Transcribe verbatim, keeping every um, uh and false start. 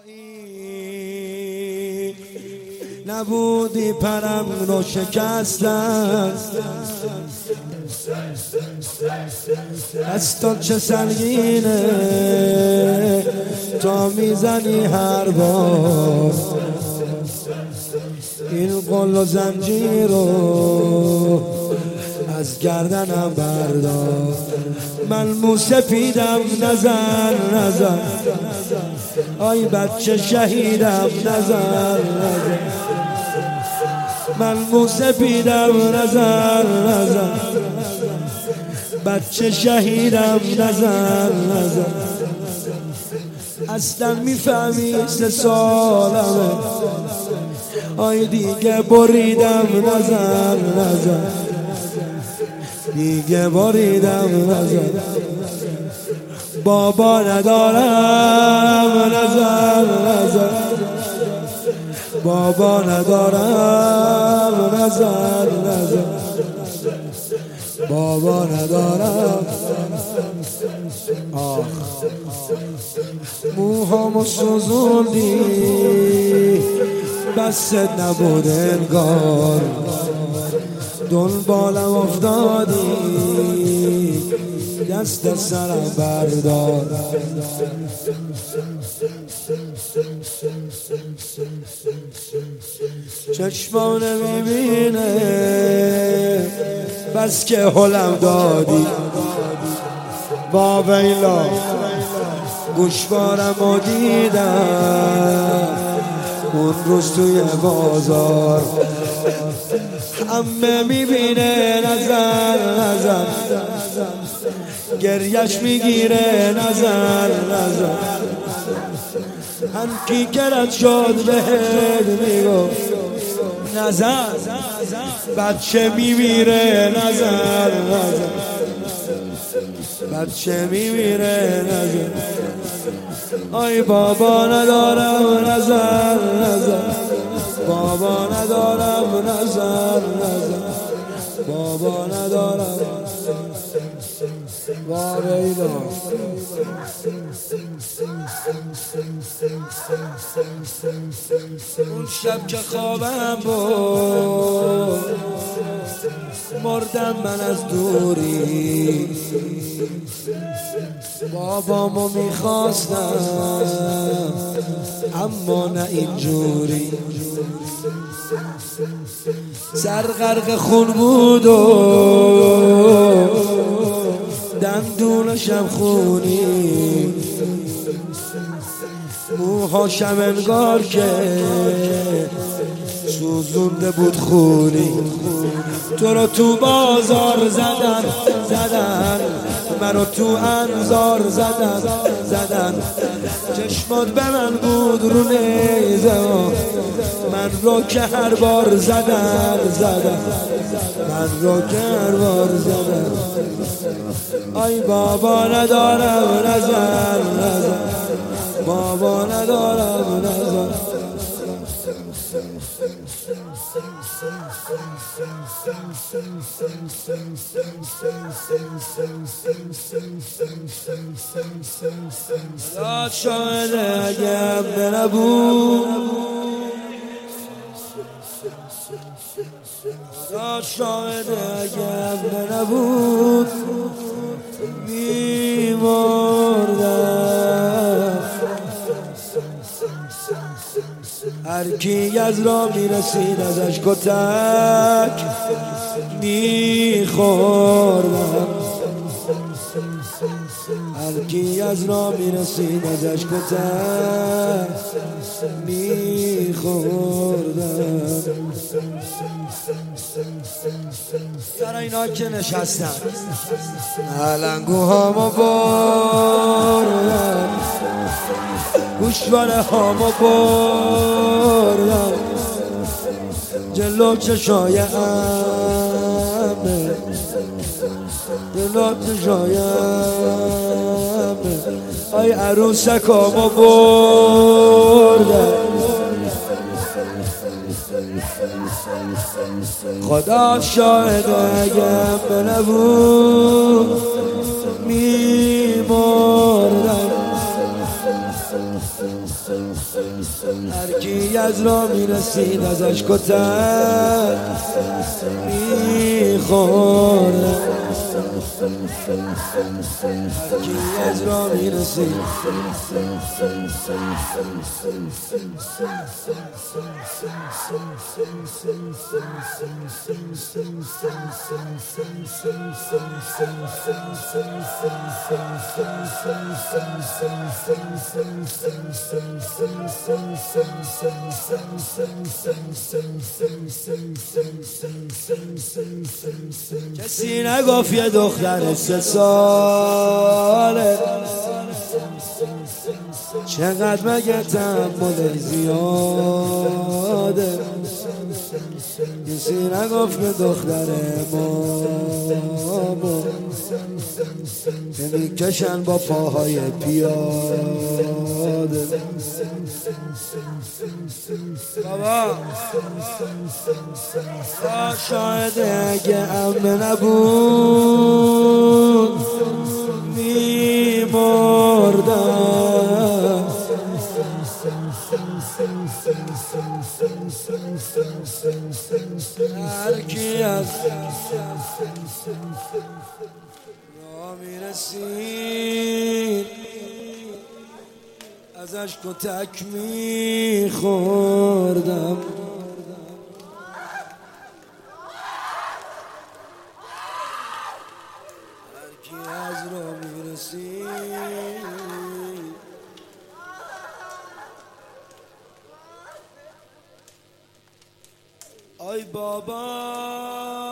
جایی نبودی پرم رو شکستن، دستان چه سنگینه تا میزنی هر بار این قل و زنجیر رو از گردنم بردار. من موسفیدم نزن نزن، آی بچه شهیدم نزن نزن، من موسفیدم نزن نزن، بچه شهیدم نزن نزن. اصلا میفهمی سه سالمه، آی دیگه بریدم نزن نزن، دیگه بریدم نزن. بابا ندارم نزن نزن، بابا ندارم نزن نزن، بابا ندارم. آخ موهامو سوزوندی بست نبود انگار، دنبالم افتادی دست سرم بردار. چشمام نمیبینه بس که حلم دادی، با ویلا گوشوارم رو دیدم اون روز توی بازار. همه میبینه نظر نظر، گریش میگیره نظر نظر، هم کی کرد شد بهت میگو نظر، بچه میمیره نظر نظر، بچه میمیره نظر. آی بابا ندارم نظر نظر، بابا ندارم نظر نظر، بابا ندارم. با ویلا اون شب که خوابم بود مردم من از دوری، بابامو میخواستم اما نه اینجوری. سر غرق خون بود و دندونشم خونی، موهاشم انگار که سوزونده بود خونی. تو رو تو بازار زدن زدن، منو تو انظار زدن زدن، چشمات به من بود رو نیزه، من رو که هر بار زدن زدن، من رو که هر بار زدن. آی بابا ندارم نظر نظر، بابا ندارم نظر. یاد شاید اگه نبود، یاد شاید اگه نبود میمردم. هر کی از را میرسید ازش کتک میخوردم، هر کی از را میرسید ازش کتک میخوردم. سر اینا که نشستن علنگوهامو بردم، گوشواره هامو بردم، جلو چشای عمه، جلو چشای عمه. آی عروسکامو بردم، خدا شاهد اگه نبود میمردم. هرکی از را میرسید ازش کتک میخورد، هرکی از را میرسید کسی نگفت یه دختر سه ساله چقدر مگه تحمل زیاده، کسی نگفت یه دختر مامو که میکشن با پاهای پیاده. بابا شاید اگه امه نبود میمردم، هرکی از را میرسید ازش کتک میخوردم. هرکی از را میرسید آی بابا